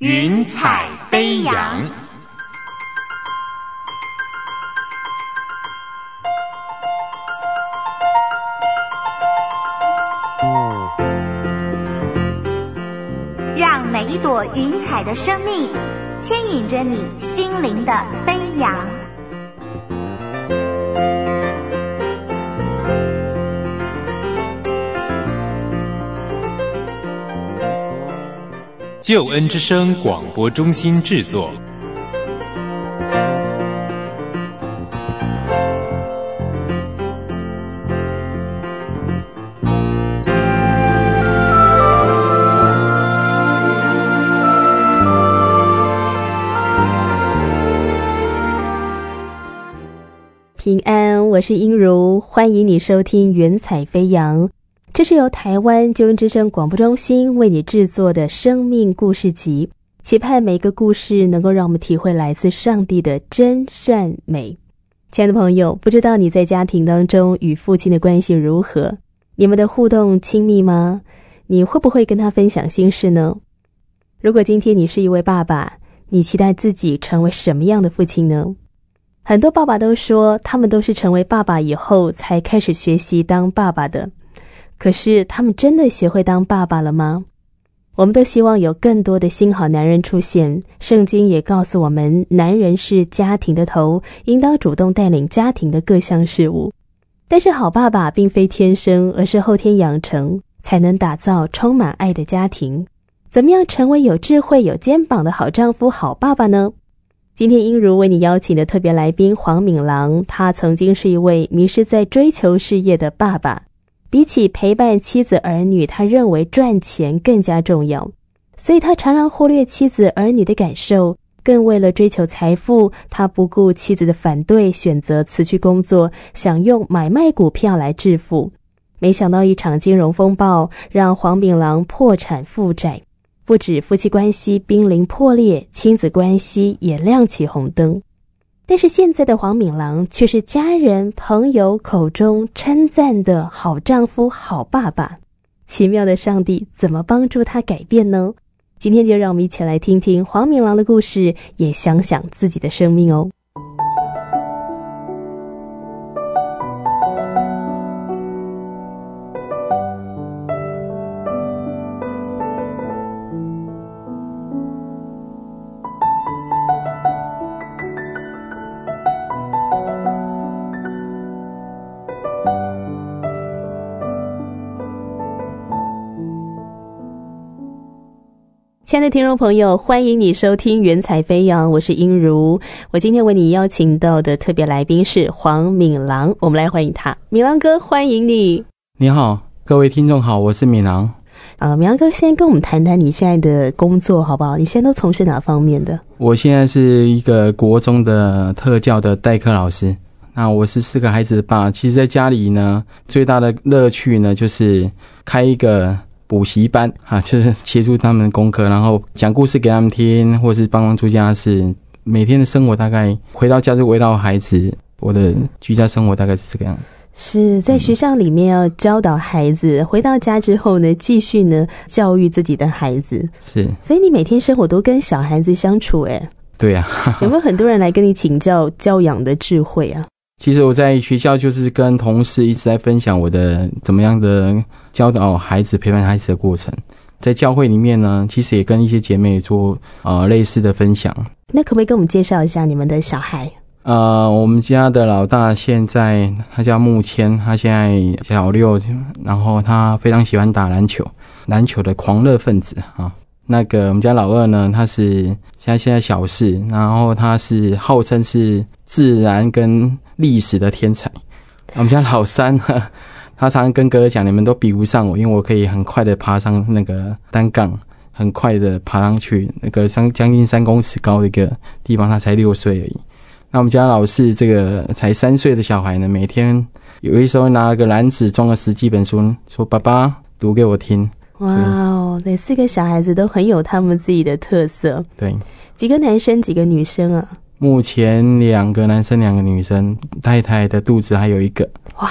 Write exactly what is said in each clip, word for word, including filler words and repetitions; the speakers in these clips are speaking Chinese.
云彩飞扬。 让每一朵云彩的生命牵引着你心灵的飞扬。 救恩之声广播中心制作。 平安，我是英如，欢迎你收听云彩飞扬。这是由台湾救恩之声广播中心为你制作的生命故事集，期盼每个故事能够让我们体会来自上帝的真善美。亲爱的朋友，不知道你在家庭当中与父亲的关系如何？你们的互动亲密吗？你会不会跟他分享心事呢？如果今天你是一位爸爸，你期待自己成为什么样的父亲呢？很多爸爸都说，他们都是成为爸爸以后才开始学习当爸爸的。可是他们真的学会当爸爸了吗？我们都希望有更多的新好男人出现，圣经也告诉我们，男人是家庭的头，应当主动带领家庭的各项事务。但是好爸爸并非天生，而是后天养成，才能打造充满爱的家庭。怎么样成为有智慧有肩膀的好丈夫好爸爸呢？今天英如为你邀请的特别来宾黄敏郎，他曾经是一位迷失在追求事业的爸爸。比起陪伴妻子儿女，他认为赚钱更加重要，所以他常常忽略妻子儿女的感受，更为了追求财富，他不顾妻子的反对，选择辞去工作，想用买卖股票来致富。没想到一场金融风暴让黄敏郎破产负债，不止夫妻关系濒临破裂，亲子关系也亮起红灯。但是现在的黄敏郎却是家人朋友口中称赞的好丈夫好爸爸。奇妙的上帝怎么帮助他改变呢？今天就让我们一起来听听黄敏郎的故事，也想想自己的生命哦。亲爱的听众朋友，欢迎你收听云彩飞扬，我是英如。我今天为你邀请到的特别来宾是黄敏郎，我们来欢迎他。敏郎哥，欢迎你。 你好，各位听众好，我是敏郎。 呃，敏郎哥，先跟我们谈谈你现在的工作好不好？你现在都从事哪方面的？ 我现在是一个国中的特教的代课老师。那我是四个孩子的爸，其实在家里呢，最大的乐趣呢，就是开一个补习班啊，就是协助他们的功课，然后讲故事给他们听，或是帮忙做家事。每天的生活大概回到家就围绕孩子，我的居家生活大概是这个样子。 是在学校里面要教导孩子，嗯、回到家之后呢，继续呢教育自己的孩子。 是， 所以你每天生活都跟小孩子相处，哎， 对啊。 有没有很多人来跟你请教教养的智慧啊？ 其实我在学校就是跟同事一直在分享我的怎么样的教导孩子陪伴孩子的过程。在教会里面呢，其实也跟一些姐妹做呃类似的分享。 那可不可以跟我们介绍一下你们的小孩？ 呃，我们家的老大现在他叫木谦，他现在小六，然后他非常喜欢打篮球，篮球的狂热分子啊。那个我们家老二呢，他是现在现在小四，然后他是号称是自然跟历史的天才。我们家老三呢，他常常跟哥哥讲，你们都比不上我，因为我可以很快的爬上那个单杠，很快的爬上去那个将将近三公尺高的一个地方，他才六岁而已。那我们家老四这个才三岁的小孩呢，每天有一时候拿个篮子装了十几本书，说爸爸读给我听。 哇哦，对，四个小孩子都很有他们自己的特色。 对， 几个男生几个女生啊？ 目前两个男生两个女生，太太的肚子还有一个。 哇，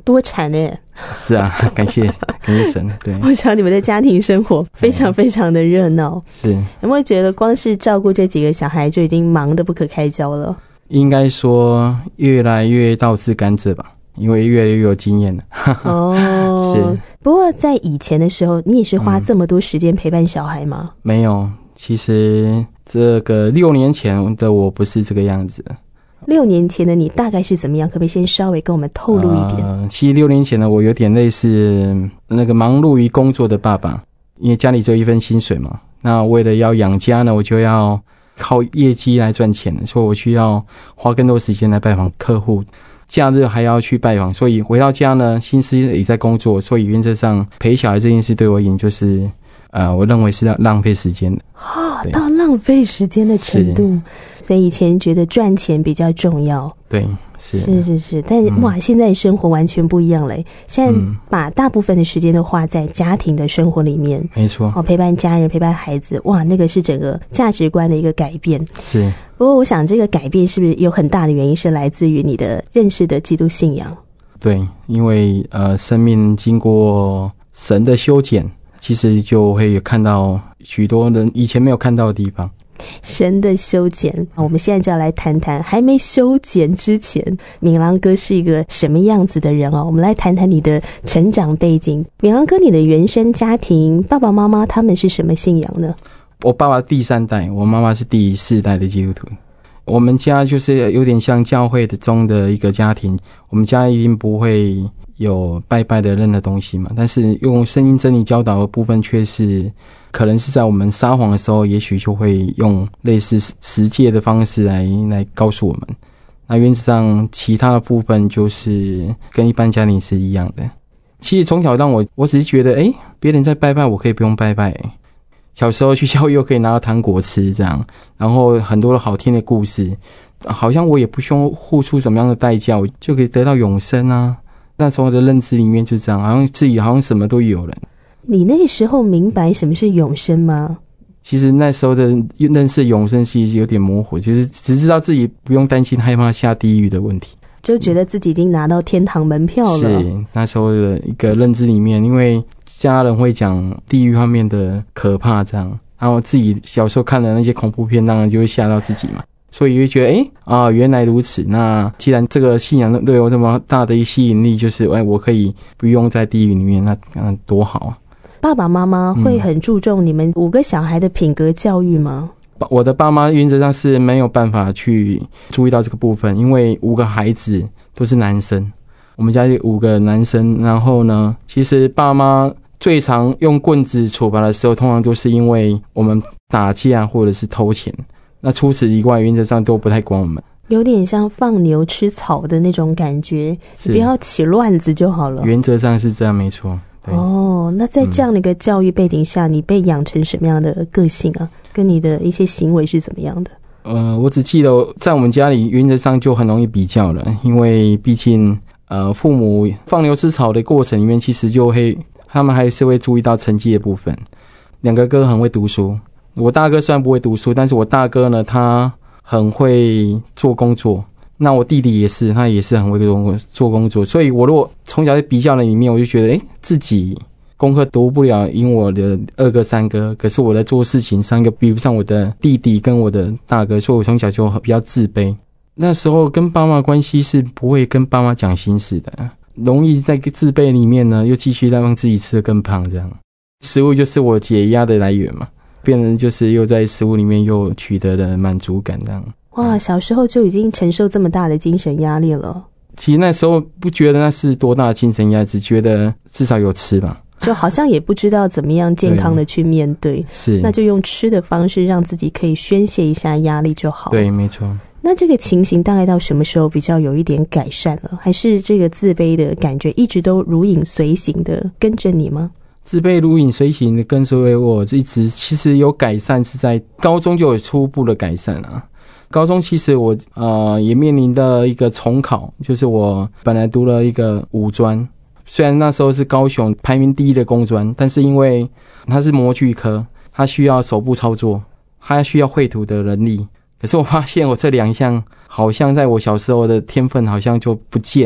多产耶。 是啊，感谢感谢神。对， 我想你们的家庭生活非常非常的热闹。 是， 有没有觉得光是照顾这几个小孩就已经忙得不可开交了？ 应该说越来越倒吃甘蔗吧，因为越来越有经验了。 哦， 是。 不过在以前的时候，你也是花这么多时间陪伴小孩吗？ 嗯、没有，其实这个六年前的我不是这个样子。 六年前的你大概是怎么样？可不可以先稍微跟我们透露一点？ 呃，其实六年前的我有点类似那个忙碌于工作的爸爸，因为家里只有一份薪水嘛。那为了要养家呢，我就要靠业绩来赚钱，所以我需要花更多时间来拜访客户，假日还要去拜访，所以回到家呢，心思也在工作，所以原则上陪小孩这件事对我而言就是。呃，我认为是要浪费时间的啊、哦，到浪费时间的程度，所以以前觉得赚钱比较重要， 对，是是是是，但、嗯、哇，现在生活完全不一样嘞！现在把大部分的时间都花在家庭的生活里面， 没错， 哦，陪伴家人，陪伴孩子，哇，那个是整个价值观的一个改变。 是， 不过我想这个改变是不是有很大的原因是来自于你的认识的基督信仰？ 对，因为呃，生命经过神的修剪。其实就会看到许多人以前没有看到的地方。 神的修剪，我们现在就要来谈谈还没修剪之前，敏郎哥是一个什么样子的人哦？我们来谈谈你的成长背景。敏郎哥，你的原生家庭，爸爸妈妈他们是什么信仰呢？ 我爸爸第三代，我妈妈是第四代的基督徒。我们家就是有点像教会的中的一个家庭，我们家一定不会有拜拜的任何东西嘛，但是用圣经真理教导的部分却是可能是在我们撒谎的时候，也许就会用类似十诫的方式来来告诉我们。那原则上其他的部分就是跟一般家庭是一样的。其实从小让我我只是觉得诶别人在拜拜我可以不用拜拜，小时候去教育又可以拿到糖果吃这样，然后很多的好听的故事，好像我也不需要付出什么样的代价就可以得到永生啊。那时候的认知里面就这样，好像自己好像什么都有了。 你那个时候明白什么是永生吗？ 其实那时候的认识永生其实有点模糊，就是只知道自己不用担心害怕下地狱的问题， 就觉得自己已经拿到天堂门票了。 是那时候的一个认知里面，因为家人会讲地狱方面的可怕这样，然后自己小时候看的那些恐怖片当然就会吓到自己嘛，所以就觉得诶啊，原来如此。那既然这个信仰对我这么大的一吸引力，就是诶我可以不用在地狱里面，那那多好啊。 爸爸妈妈会很注重你们五个小孩的品格教育吗？ 嗯、我的爸妈原则上是没有办法去注意到这个部分，因为五个孩子都是男生，我们家有五个男生，然后呢其实爸妈最常用棍子处罚的时候，通常都是因为我们打架或者是偷钱，那除此以外原则上都不太管我们， 有点像放牛吃草的那种感觉，你不要起乱子就好了。 原则上是这样没错。 哦，那在这样的一个教育背景下、嗯、你被养成什么样的个性啊？跟你的一些行为是怎么样的？呃， 我只记得在我们家里原则上就很容易比较了，因为毕竟呃父母放牛吃草的过程里面，其实就会他们还是会注意到成绩的部分。两个哥很会读书，我大哥虽然不会读书，但是我大哥呢他很会做工作，那我弟弟也是，他也是很会做工作，所以我如果从小在比较的里面，我就觉得诶自己功课读不了赢我的二哥三哥，可是我在做事情上又比不上我的弟弟跟我的大哥，所以我从小就比较自卑。那时候跟爸妈关系是不会跟爸妈讲心事的，容易在自卑里面呢又继续让自己吃得更胖，这样食物就是我解压的来源嘛，变成就是又在食物里面又取得了满足感这样。 哇，小时候就已经承受这么大的精神压力了。 其实那时候不觉得那是多大的精神压力，只觉得至少有吃吧， 就好像也不知道怎么样健康的去面对， 是那就用吃的方式让自己可以宣泄一下压力就好。 对，没错。 那这个情形大概到什么时候比较有一点改善了？还是这个自卑的感觉一直都如影随形的跟着你吗？ 自卑如影随形的跟随我一直，其实有改善是在高中就有初步的改善啊。高中其实我呃也面临的一个重考，就是我本来读了一个五专，虽然那时候是高雄排名第一的工专，但是因为它是模具科，它需要手部操作，它需要绘图的能力，可是我发现我这两项好像在我小时候的天分好像就不见了，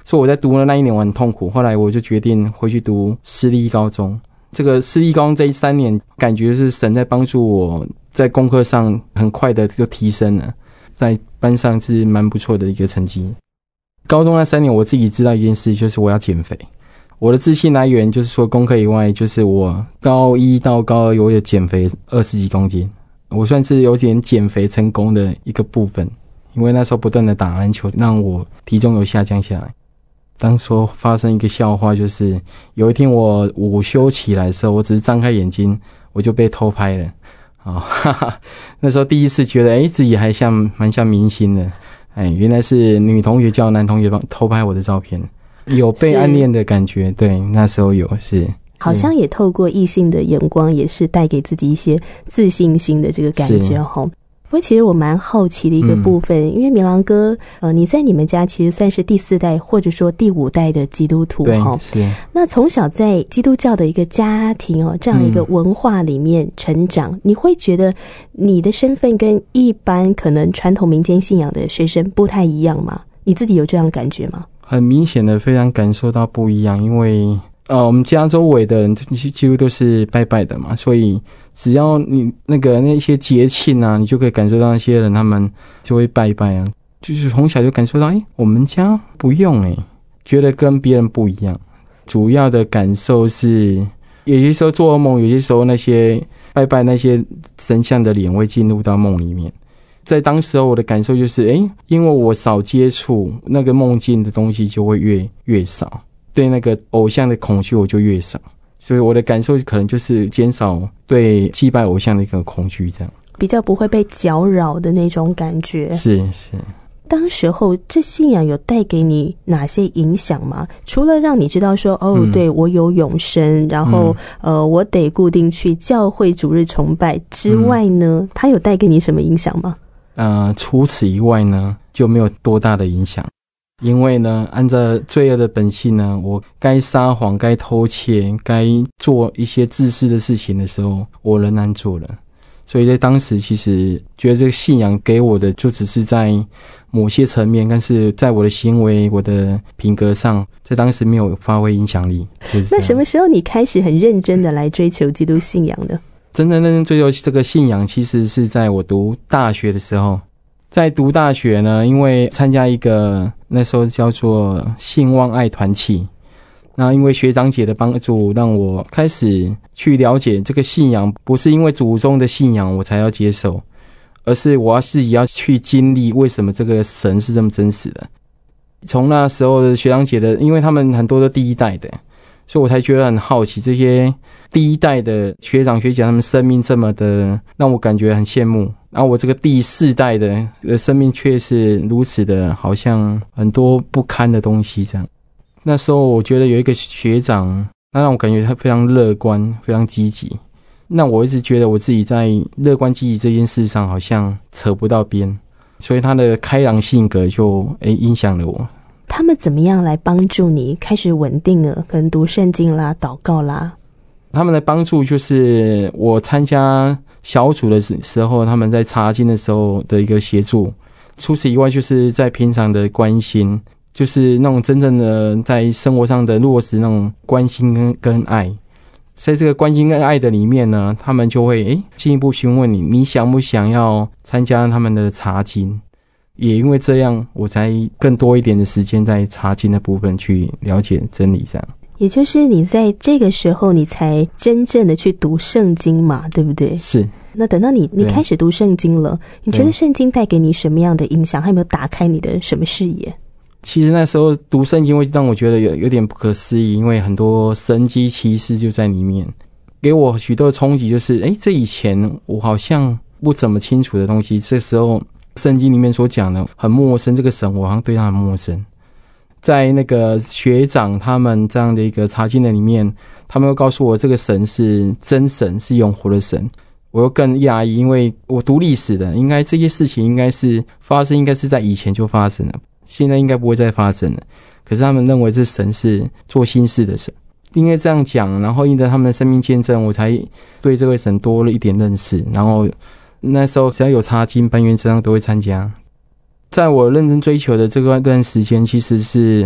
所以我在读的那一年我很痛苦，后来我就决定回去读私立高中。这个私立高中这一三年，感觉是神在帮助我在功课上很快的就提升了，在班上是蛮不错的一个成绩。高中那三年我自己知道一件事，就是我要减肥。我的自信来源就是说功课以外，就是我高一到高二我有减肥二十几公斤，我算是有点减肥成功的一个部分，因为那时候不断的打篮球让我体重有下降下来。当时发生一个笑话，就是有一天我午休起来的时候，我只是张开眼睛我就被偷拍了啊、哦！哈哈，那时候第一次觉得哎，自己还像蛮像明星的，哎，原来是女同学叫男同学帮偷拍我的照片，有被暗恋的感觉。对，那时候有是好像也透过异性的眼光，也是带给自己一些自信心的这个感觉齁。不过其实我蛮好奇的一个部分、嗯、因为明郎哥呃，你在你们家其实算是第四代或者说第五代的基督徒齁。 是。 那从小在基督教的一个家庭哦，这样的一个文化里面成长、嗯、你会觉得你的身份跟一般可能传统民间信仰的学生不太一样吗？你自己有这样的感觉吗？ 很明显的非常感受到不一样，因为呃，我们家周围的人几乎都是拜拜的嘛，所以只要你那个那些节庆啊，你就可以感受到那些人他们就会拜拜啊，就是从小就感受到，哎、欸，我们家不用哎、欸，觉得跟别人不一样。主要的感受是，有些时候做噩梦，有些时候那些拜拜那些神像的脸会进入到梦里面。在当时候我的感受就是，哎、欸，因为我少接触那个梦境的东西，就会越越少。对那个偶像的恐惧我就越少，所以我的感受可能就是减少对祭拜偶像的一个恐惧，这样比较不会被搅扰的那种感觉。 是是。 当时候这信仰有带给你哪些影响吗？除了让你知道说哦、嗯、对，我有永生，然后、嗯、呃我得固定去教会主日崇拜之外呢、嗯、它有带给你什么影响吗？ 呃除此以外呢就没有多大的影响。因为呢，按照罪恶的本性呢，我该撒谎、该偷窃、该做一些自私的事情的时候，我仍然做了。所以在当时，其实觉得这个信仰给我的，就只是在某些层面，但是在我的行为、我的品格上，在当时没有发挥影响力。就是、 那什么时候你开始很认真的来追求基督信仰呢？ 真正认真追求这个信仰，其实是在我读大学的时候。在读大学呢，因为参加一个那时候叫做信望爱团契，那因为学长姐的帮助，让我开始去了解这个信仰，不是因为祖宗的信仰我才要接受，而是我要自己要去经历为什么这个神是这么真实的。从那时候的学长姐的，因为他们很多都第一代的，所以我才觉得很好奇，这些第一代的学长学姐他们生命这么的让我感觉很羡慕，然后我这个第四代的生命却是如此的好像很多不堪的东西这样。那时候我觉得有一个学长，那让我感觉他非常乐观非常积极，那我一直觉得我自己在乐观积极这件事上好像扯不到边，所以他的开朗性格就诶影响了我。 他们怎么样来帮助你开始稳定了，可能读圣经啦、祷告啦？ 他们的帮助就是我参加小组的时候，他们在查经的时候的一个协助。除此以外，就是在平常的关心，就是那种真正的在生活上的落实那种关心跟跟爱。在这个关心跟爱的里面呢，他们就会诶进一步询问你，你想不想要参加他们的查经？也因为这样，我才更多一点的时间在查经的部分去了解真理上。 也就是你在这个时候，你才真正的去读圣经嘛，对不对？ 是。 那等到你你开始读圣经了，你觉得圣经带给你什么样的影响？还有没有打开你的什么视野？ 其实那时候读圣经会让我觉得有有点不可思议，因为很多神迹奇事就在里面，给我许多的冲击。就是诶这以前我好像不怎么清楚的东西，这时候圣经里面所讲的很陌生，这个神我好像对他很陌生。在那个学长他们这样的一个查经的里面，他们又告诉我这个神是真神，是永活的神。我又更讶异，因为我读历史的，应该这些事情应该是发生，应该是在以前就发生了，现在应该不会再发生了。可是他们认为这神是做新事的神，因为这样讲，然后因着他们的生命见证，我才对这位神多了一点认识。然后那时候只要有查经、班原则上都会参加。在我认真追求的这段时间，其实是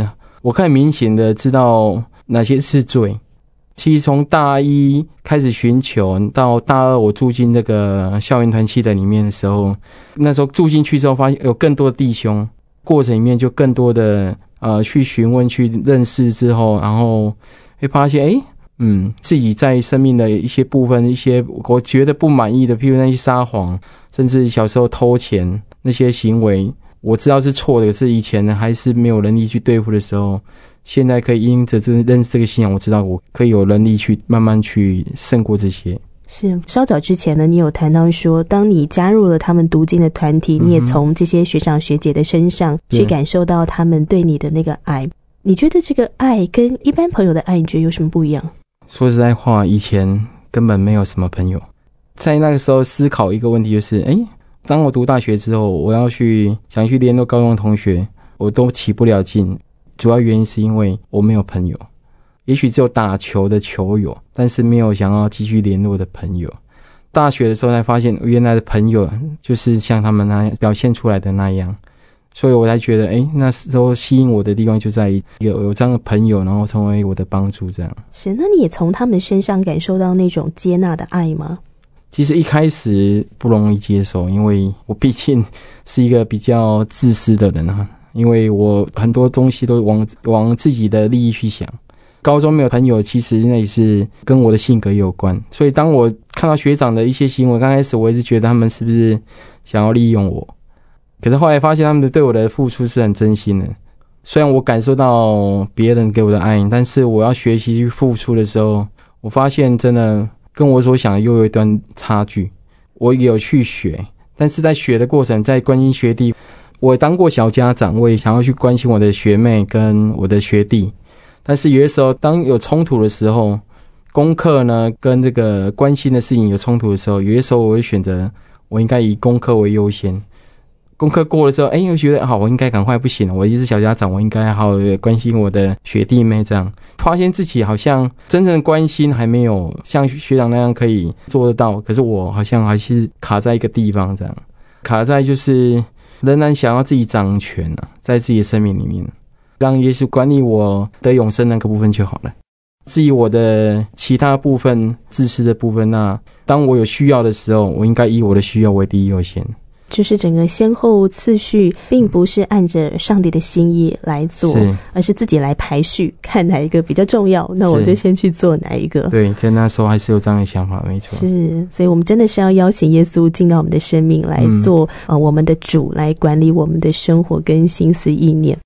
我可以明显的知道哪些是罪。其实从大一开始寻求到大二我住进这个校园团契的里面的时候，那时候住进去之后发现有更多的弟兄，过程里面就更多的呃去询问去认识之后，然后会发现诶嗯自己在生命的一些部分一些我觉得不满意的，譬如那些撒谎，甚至小时候偷钱那些行为，我知道是错的，可是以前呢还是没有能力去对付的时候，现在可以因着这认识这个信仰，我知道我可以有能力去慢慢去胜过这些。 是稍早之前呢，你有谈到说，当你加入了他们读经的团体，你也从这些学长学姐的身上去感受到他们对你的那个爱。你觉得这个爱跟一般朋友的爱，你觉得有什么不一样？ 说实在话，以前根本没有什么朋友。在那个时候思考一个问题，就是诶当我读大学之后，我要去想去联络高中的同学，我都起不了劲。主要原因是因为我没有朋友，也许只有打球的球友，但是没有想要继续联络的朋友。大学的时候才发现，原来的朋友就是像他们那样表现出来的那样，所以我才觉得，诶那时候吸引我的地方就在于有有这样的朋友，然后成为我的帮助。这样是，那你也从他们身上感受到那种接纳的爱吗？ 其实一开始不容易接受，因为我毕竟是一个比较自私的人啊。因为我很多东西都往往自己的利益去想，高中没有朋友，其实那也是跟我的性格有关。所以当我看到学长的一些行为，刚开始我一直觉得他们是不是想要利用我，可是后来发现他们对我的付出是很真心的。虽然我感受到别人给我的爱，但是我要学习去付出的时候，我发现真的跟我所想的又有一段差距。我也有去学，但是在学的过程，在关心学弟，我当过小家长，我也想要去关心我的学妹跟我的学弟，但是有的时候当有冲突的时候，功课呢跟这个关心的事情有冲突的时候，有的时候我会选择我应该以功课为优先。功课过了之后，哎，我觉得好，我应该赶快，不行了，我也是小家长，我应该好好的关心我的学弟妹。这样发现自己好像真正的关心还没有像学长那样可以做得到，可是我好像还是卡在一个地方，这样卡在就是仍然想要自己掌权啊，在自己的生命里面，让耶稣管理我得永生那个部分就好了。至于我的其他部分，自私的部分，那当我有需要的时候，我应该以我的需要为第一优先。 就是整个先后次序并不是按着上帝的心意来做，是而是自己来排序，看哪一个比较重要，那我就先去做哪一个。 对，在那时候还是有这样的想法，没错。 是，所以我们真的是要邀请耶稣进到我们的生命来做、嗯呃、我们的主，来管理我们的生活跟心思意念。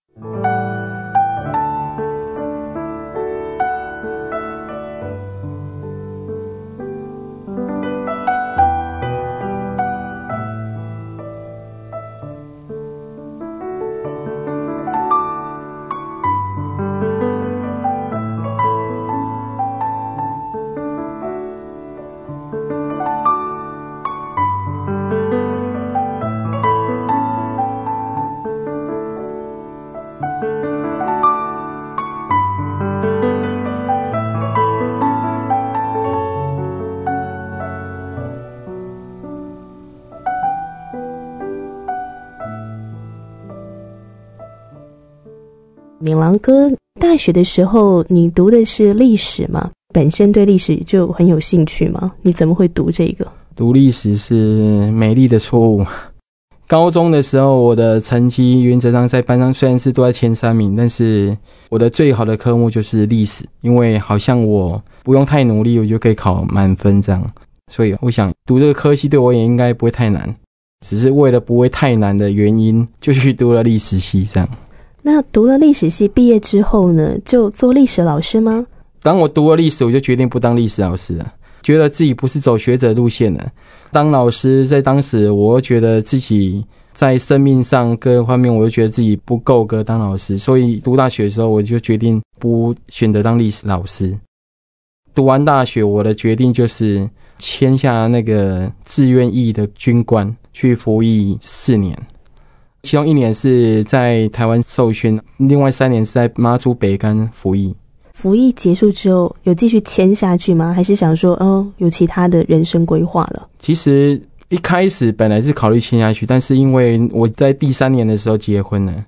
敏郎哥，大学的时候你读的是历史吗？本身对历史就很有兴趣吗？你怎么会读这个？ 读历史是美丽的错误。高中的时候，我的成绩原则上在班上虽然是都在前三名，但是我的最好的科目就是历史，因为好像我不用太努力，我就可以考满分这样。所以我想读这个科系对我也应该不会太难，只是为了不会太难的原因，就去读了历史系这样。 那读了历史系毕业之后呢，就做历史老师吗？ 当我读了历史，我就决定不当历史老师了，觉得自己不是走学者路线了。当老师在当时，我觉得自己在生命上各方面，我就觉得自己不够格当老师，所以读大学的时候，我就决定不选择当历史老师。读完大学，我的决定就是签下那个志愿役的军官，去服役四年。其中一年是在台湾受训，另外三年是在马祖北竿服役。 服役结束之后，有继续签下去吗？还是想说，哦，有其他的人生规划了？ 其实一开始本来是考虑签下去，但是因为我在第三年的时候结婚了，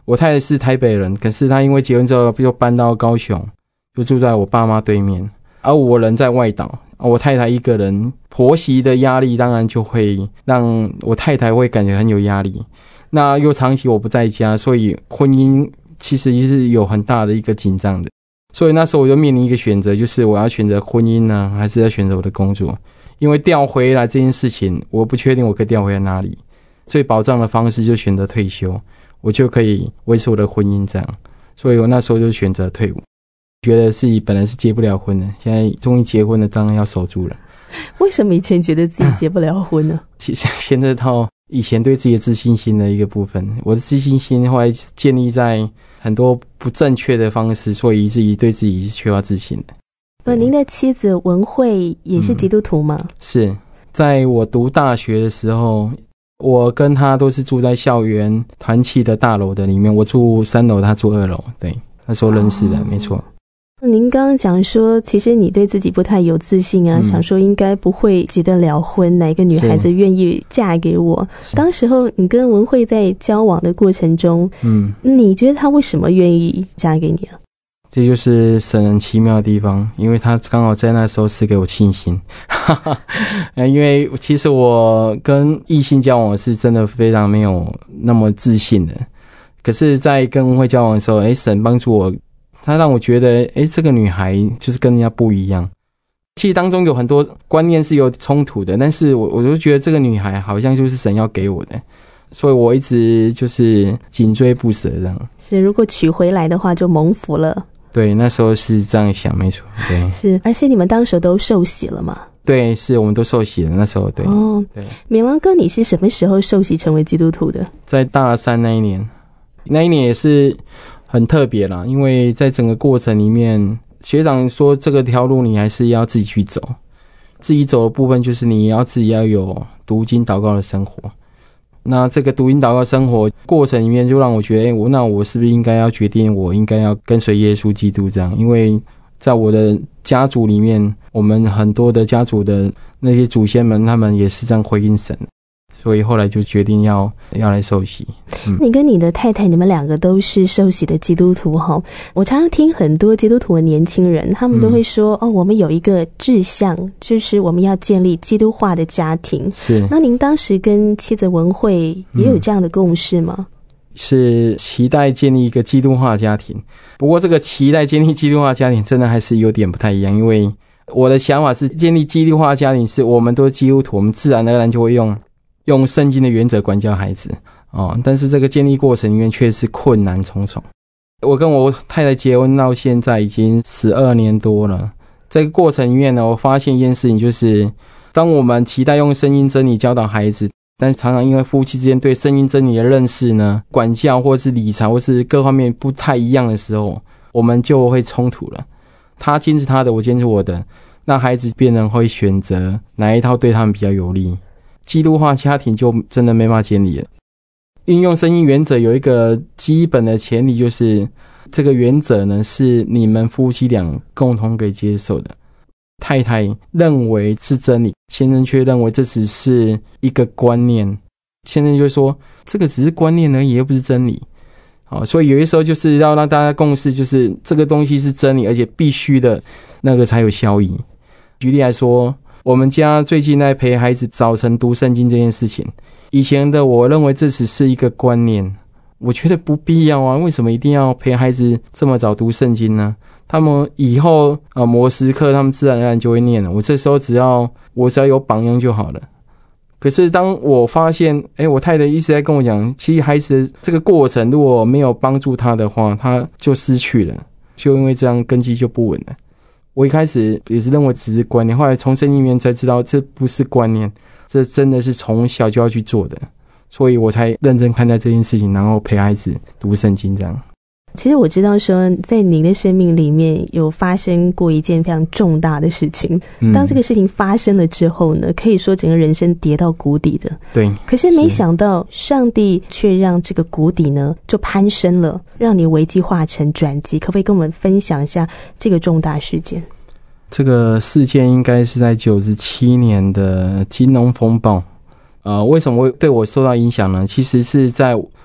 我太太是台北人，可是她因为结婚之后就搬到高雄，就住在我爸妈对面，而我人在外岛，我太太一个人，婆媳的压力当然就会让我太太会感觉很有压力。那又长期我不在家，所以婚姻其实也是有很大的一个紧张的。所以那时候我就面临一个选择，就是我要选择婚姻呢，还是要选择我的工作？因为调回来这件事情，我不确定我可以调回来哪里。最保障的方式就选择退休，我就可以维持我的婚姻这样。所以我那时候就选择退伍，觉得自己本来是结不了婚的，现在终于结婚了，当然要守住了。 为什么以前觉得自己结不了婚呢？ 其实现在套以前对自己的自信心的一个部分，我的自信心后来建立在很多不正确的方式，所以自己对自己是缺乏自信的。 那您的妻子文慧也是基督徒吗？ 嗯、是在我读大学的时候，我跟她都是住在校园团契的大楼的里面，我住三楼，她住二楼，对，那时候认识的，哦、没错。 您刚刚讲说，其实你对自己不太有自信啊，嗯、想说应该不会结得了婚，哪一个女孩子愿意嫁给我？当时候你跟文慧在交往的过程中，嗯，你觉得她为什么愿意嫁给你啊？ 这就是神很奇妙的地方，因为她刚好在那时候赐给我信心。因为其实我跟异性交往是真的非常没有那么自信的，可是在跟文慧交往的时候，诶，神帮助我。他让我觉得，诶，这个女孩就是跟人家不一样。其实当中有很多观念是有冲突的，但是我我就觉得这个女孩好像就是神要给我的，所以我一直就是紧追不舍这样。 是，如果娶回来的话就蒙福了。 对，那时候是这样想，没错。对， 是，而且你们当时都受洗了嘛？ 对，是我们都受洗了，那时候对。 哦，对。敏郎哥，你是什么时候受洗成为基督徒的？ 在大三那一年，那一年也是很特别啦，因为在整个过程里面，学长说这个条路你还是要自己去走，自己走的部分就是你要自己要有读经祷告的生活。那这个读经祷告生活过程里面，就让我觉得，哎、欸，我那我是不是应该要决定，我应该要跟随耶稣基督这样？因为在我的家族里面，我们很多的家族的那些祖先们，他们也是这样回应神。所以后来就决定要要来受洗。嗯， 你跟你的太太，你们两个都是受洗的基督徒哈。我常常听很多基督徒的年轻人，他们都会说、嗯、哦，我们有一个志向，就是我们要建立基督化的家庭。 是。那您当时跟妻子文慧也有这样的共识吗？嗯、 是期待建立一个基督化家庭，不过这个期待建立基督化家庭真的还是有点不太一样，因为我的想法是建立基督化家庭是我们都是基督徒，我们自然而然就会用用圣经的原则管教孩子哦，但是这个建立过程里面却是困难重重。我跟我太太结婚到现在已经十二年多了，这个过程里面呢，我发现一件事情，就是当我们期待用圣经真理教导孩子，但是常常因为夫妻之间对圣经真理的认识呢，管教或是理财或是各方面不太一样的时候，我们就会冲突了。他坚持他的，我坚持我的，那孩子变成会选择哪一套对他们比较有利。基督化家庭就真的没办法建立了。运用圣经原则有一个基本的前提，就是这个原则呢是你们夫妻俩共同可以接受的。太太认为是真理，先生却认为这只是一个观念。先生就说这个只是观念而已，又不是真理。好，所以有些时候就是要让大家共识，就是这个东西是真理，而且必须的，那个才有效益。举例来说，我们家最近在陪孩子早晨读圣经这件事情，以前的我认为这只是一个观念，我觉得不必要啊，为什么一定要陪孩子这么早读圣经呢？他们以后呃摩斯课他们自然而然就会念了，我这时候只要我只要有榜样就好了。可是当我发现诶我太太一直在跟我讲，其实孩子的这个过程如果没有帮助他的话，他就失去了，就因为这样根基就不稳了。我一开始也是认为只是观念，后来从圣经里面才知道这不是观念，这真的是从小就要去做的，所以我才认真看待这件事情，然后陪孩子读圣经这样。 其实我知道说在您的生命里面有发生过一件非常重大的事情、嗯、当这个事情发生了之后呢，可以说整个人生跌到谷底的。 对， 可是没想到上帝却让这个谷底呢就攀升了，让你危机化成转机。可不可以跟我们分享一下这个重大事件？ 这个事件应该是在九十七年的金融风暴。呃，为什么会对我受到影响呢？其实是在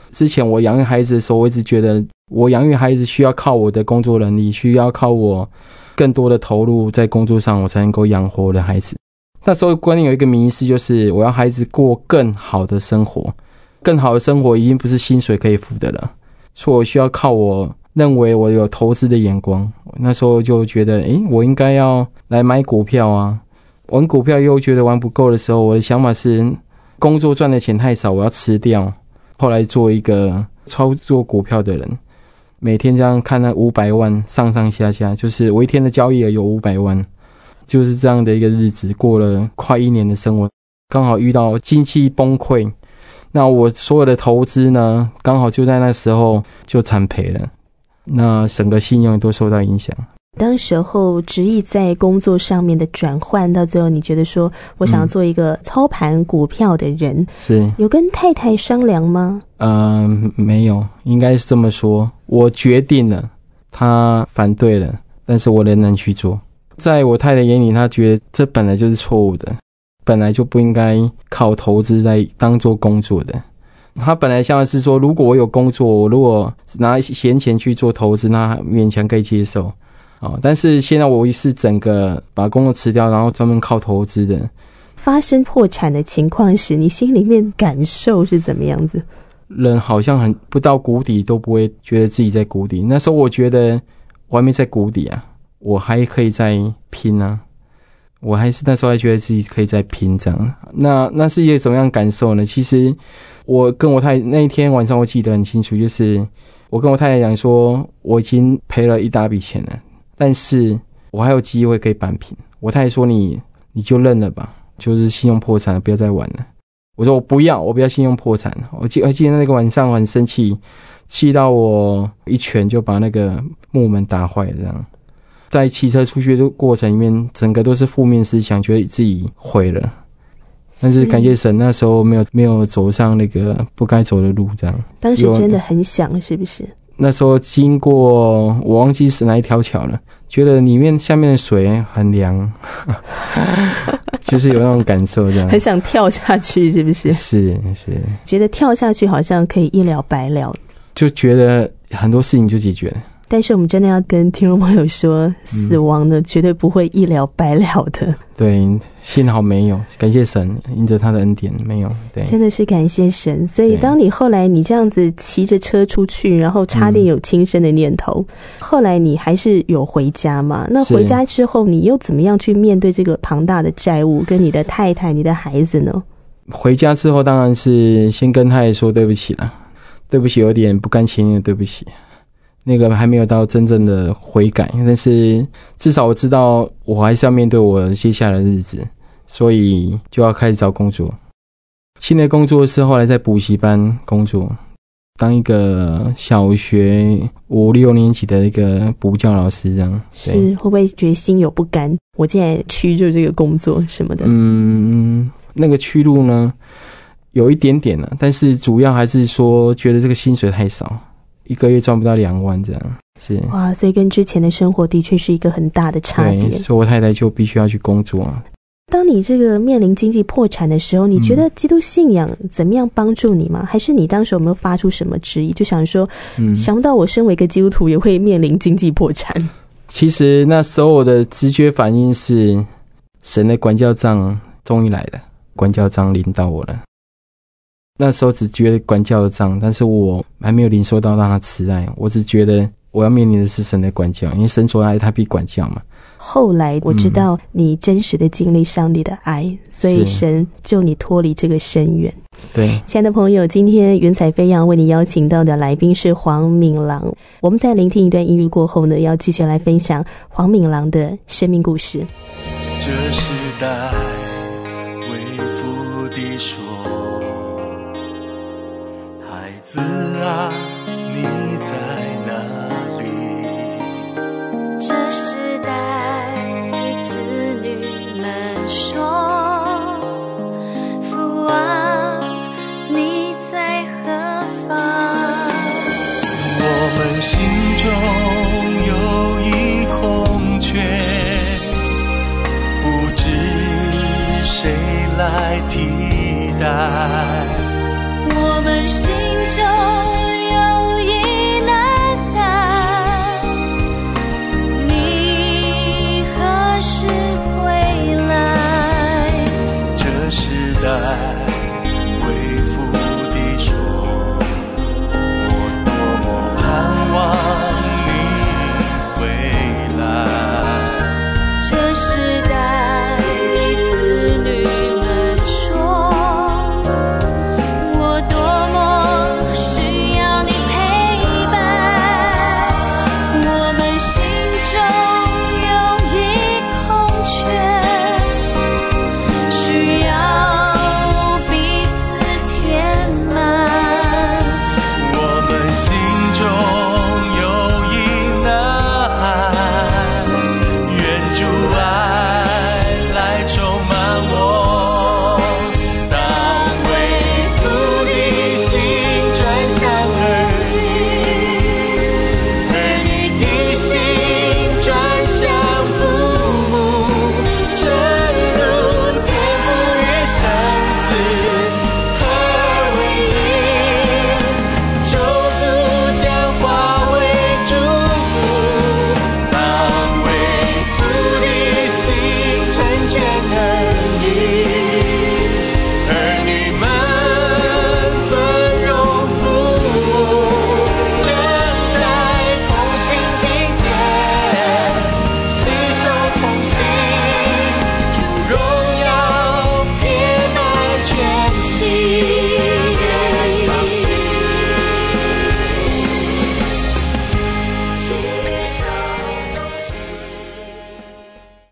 之前我养育孩子的时候，我一直觉得我养育孩子需要靠我的工作能力，需要靠我更多的投入在工作上，我才能够养活我的孩子。那时候观念有一个迷思，就是我要孩子过更好的生活，更好的生活已经不是薪水可以付的了，所以我需要靠我认为我有投资的眼光。那时候就觉得诶，我应该要来买股票啊。玩股票又觉得玩不够的时候，我的想法是工作赚的钱太少，我要吃掉。后来做一个操作股票的人，每天这样看那五百万上上下下，就是我一天的交易额有五百万，就是这样的一个日子过了快一年的生活。刚好遇到经济崩溃，那我所有的投资呢，刚好就在那时候就惨赔了，那整个信用都受到影响。 当时候执意在工作上面的转换，到最后你觉得说我想要做一个操盘股票的人、嗯、是有跟太太商量吗？ 呃，没有，应该是这么说，我决定了，她反对了，但是我仍然去做。在我太太眼里，她觉得这本来就是错误的，本来就不应该靠投资来当做工作的。他本来像是说，如果我有工作，我如果拿闲钱去做投资，那勉强可以接受。哦，但是现在我是整个把工作辞掉，然后专门靠投资的。 发生破产的情况时，你心里面感受是怎么样子？ 人好像很不到谷底都不会觉得自己在谷底。那时候我觉得我还没在谷底啊，我还可以再拼啊，我还是那时候还觉得自己可以再拼这样。那那是一个怎么样感受呢？其实我跟我太太那一天晚上我记得很清楚，就是我跟我太太讲说，我已经赔了一大笔钱了，但是我还有机会可以扳平。我太太说你你就认了吧，就是信用破产了，不要再玩了。我说我不要，我不要信用破产。我记我记得那个晚上我很生气，气到我一拳就把那个木门打坏了这样。在骑车出去的过程里面，整个都是负面思想，觉得自己毁了。但是感谢神，那时候没有没有走上那个不该走的路这样。 当时真的很想是不是？ 那时候经过我忘记是哪一条桥了，觉得里面下面的水很凉就是有那种感受这样， 很想跳下去是不是？ 是是， 觉得跳下去好像可以一了百了， 就觉得很多事情就解决了。 但是我们真的要跟听众朋友说，死亡呢、嗯、绝对不会一了百了的。 对，幸好没有，感谢神，因着他的恩典没有。对， 真的是感谢神。所以当你后来你这样子骑着车出去，然后差点有轻生的念头、嗯、后来你还是有回家嘛？那回家之后你又怎么样去面对这个庞大的债务，跟你的太太你的孩子呢？ 回家之后当然是先跟太太说对不起啦，对不起，有点不甘情愿的对不起，那个还没有到真正的悔改，但是至少我知道我还是要面对我接下来的日子，所以就要开始找工作。新的工作是后来在补习班工作，当一个小学五六年级的一个补教老师这样。 是，会不会觉得心有不甘？我现在屈就这个工作什么的。嗯， 那个屈辱呢有一点点了，但是主要还是说觉得这个薪水太少，一个月赚不到两万这样。是， 哇，所以跟之前的生活的确是一个很大的差别。 对，所以我太太就必须要去工作。 当你这个面临经济破产的时候，你觉得基督信仰怎么样帮助你吗？嗯、还是你当时有没有发出什么质疑，就想说、嗯、想不到我身为一个基督徒也会面临经济破产？ 其实那时候我的直觉反应是，神的管教杖终于来了，管教杖临到我了。那时候只觉得管教的杖，但是我还没有领受到让他慈爱，我只觉得我要面临的是神的管教，因为神所爱他必管教嘛。 后来我知道你真实的经历上帝的爱、嗯、所以神救你脱离这个深渊。 对， 亲爱的朋友，今天云彩飞扬为你邀请到的来宾是黄敏郎。我们在聆听一段音乐过后呢，要继续来分享黄敏郎的生命故事。 这时代为父的说，孩子啊，你在哪里？ 这时代与子女们说，父啊，你在何方？ 我们心中有一空缺，不知谁来替代。 我们心中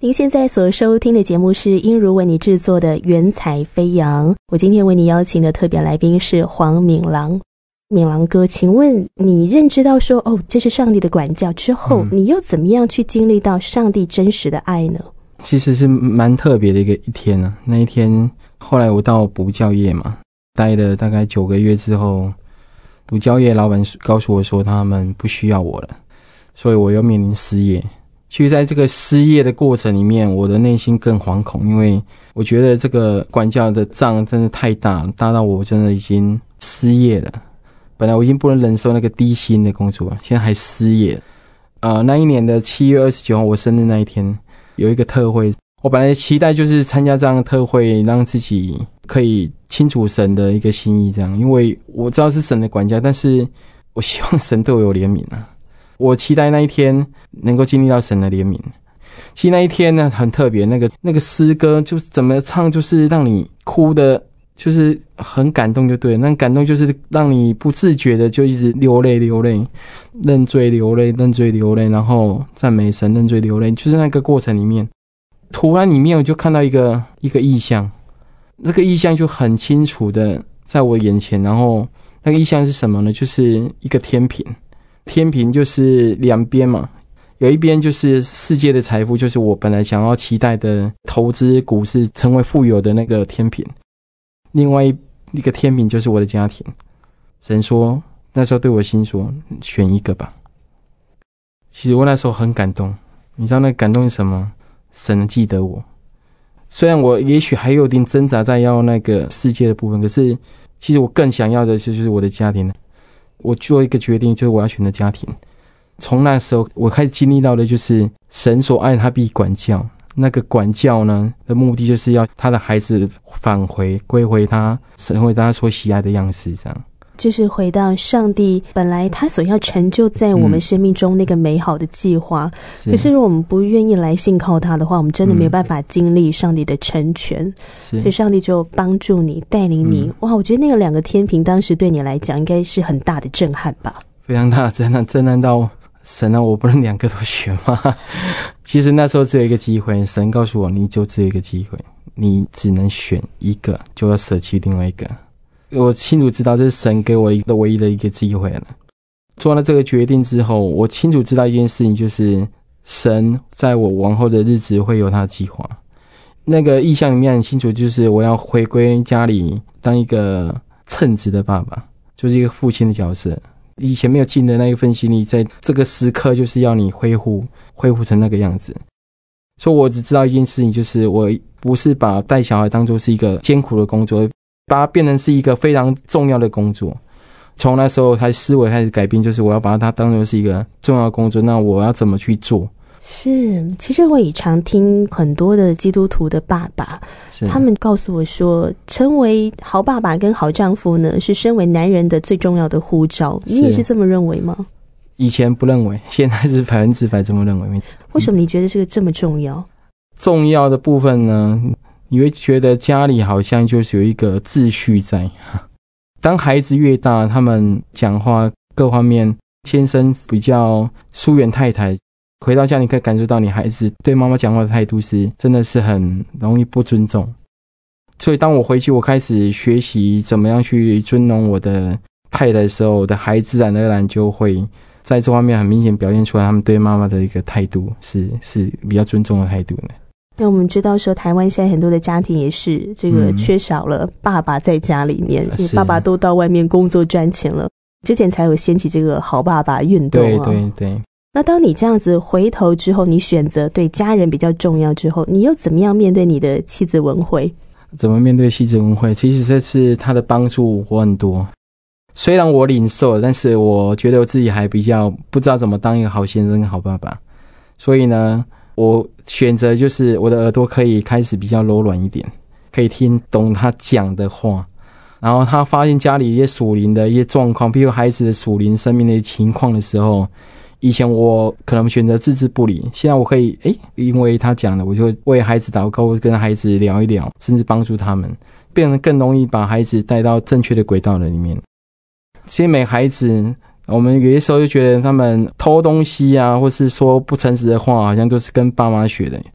您现在所收听的节目是英如为你制作的原彩飞扬，我今天为你邀请的特别来宾是黄敏郎。敏郎哥，请问你认知到说哦，这是上帝的管教之后、嗯、你又怎么样去经历到上帝真实的爱呢？ 其实是蛮特别的一个一天啊。那一天后来我到补教业嘛，待了大概九个月之后，补教业老板告诉我说他们不需要我了，所以我又面临失业。其实在这个失业的过程里面，我的内心更惶恐，因为我觉得这个管教的仗真的太大，大到我真的已经失业了。本来我已经不能忍受那个低薪的工作，现在还失业。呃，那一年的七月二十九号，我生日那一天有一个特会，我本来期待就是参加这样的特会，让自己可以清楚神的一个心意，这样，因为我知道是神的管教，但是我希望神对我有怜悯啊。我期待那一天能够经历到神的怜悯。其实那一天呢很特别，那个那个诗歌就是怎么唱，就是让你哭的，就是很感动就对了。那感动就是让你不自觉的就一直流泪流泪，认罪流泪认罪流泪，然后赞美神认罪流泪，就是那个过程里面，突然里面我就看到一个一个意象，那个意象就很清楚的在我眼前，然后那个意象是什么呢？就是一个天平。天平就是两边嘛，有一边就是世界的财富，就是我本来想要期待的投资股市成为富有的那个天平，另外一个天平就是我的家庭。神说，那时候对我心说，选一个吧。其实我那时候很感动，你知道那个感动是什么？神记得我，虽然我也许还有点挣扎在要那个世界的部分，可是其实我更想要的就是我的家庭。我做一个决定，就是我要选择家庭。从那时候我开始经历到的就是神所爱他必管教，那个管教呢的目的就是要他的孩子返回归回他神为他所喜爱的样式，这样就是回到上帝本来他所要成就在我们生命中那个美好的计划、嗯、可是如果我们不愿意来信靠他的话，我们真的没有办法经历上帝的成全、嗯、所以上帝就帮助你带领你、嗯、哇，我觉得那个两个天平当时对你来讲应该是很大的震撼吧。 非常大的震撼，震撼到神啊，我不能两个都选吗？其实那时候只有一个机会，神告诉我你就只有一个机会，你只能选一个，就要舍弃另外一个。我清楚知道这是神给我一个唯一的一个机会了。做了这个决定之后，我清楚知道一件事情，就是神在我往后的日子会有他的计划。那个意象里面很清楚，就是我要回归家里当一个称职的爸爸，就是一个父亲的角色。以前没有尽的那一份心力，在这个时刻就是要你恢复恢复成那个样子。所以我只知道一件事情，就是我不是把带小孩当作是一个艰苦的工作，把它变成是一个非常重要的工作。从那时候他思维开始改变，就是我要把它当作是一个重要的工作，那我要怎么去做。 是，其实我也常听很多的基督徒的爸爸，他们告诉我说，成为好爸爸跟好丈夫呢，是身为男人的最重要的呼召。你也是这么认为吗？ 以前不认为，现在是百分之百这么认为。 为什么你觉得这个这么重要？ 重要的部分呢，你会觉得家里好像就是有一个秩序在。当孩子越大，他们讲话各方面，先生比较疏远太太，回到家你可以感受到你孩子对妈妈讲话的态度是真的是很容易不尊重。所以当我回去我开始学习怎么样去尊重我的太太的时候，我的孩子自然而然就会在这方面很明显表现出来，他们对妈妈的一个态度是是比较尊重的态度呢。 那我们知道说台湾现在很多的家庭也是这个缺少了爸爸在家里面、嗯、因为爸爸都到外面工作赚钱了，之前才有掀起这个好爸爸运动、啊、 对对对。 那当你这样子回头之后，你选择对家人比较重要之后，你又怎么样面对你的妻子文慧？怎么面对妻子文慧？ 其实这次他的帮助我很多，虽然我领受，但是我觉得我自己还比较不知道怎么当一个好先生跟好爸爸，所以呢我选择就是我的耳朵可以开始比较柔软一点，可以听懂他讲的话，然后他发现家里一些属灵的一些状况，比如孩子的属灵生命的情况的时候，以前我可能选择置之不理，现在我可以诶因为他讲了，我就为孩子祷告，跟孩子聊一聊，甚至帮助他们，变得更容易把孩子带到正确的轨道的里面。其实每孩子我们有些时候就觉得他们偷东西啊，或是说不诚实的话，好像都是跟爸妈学的，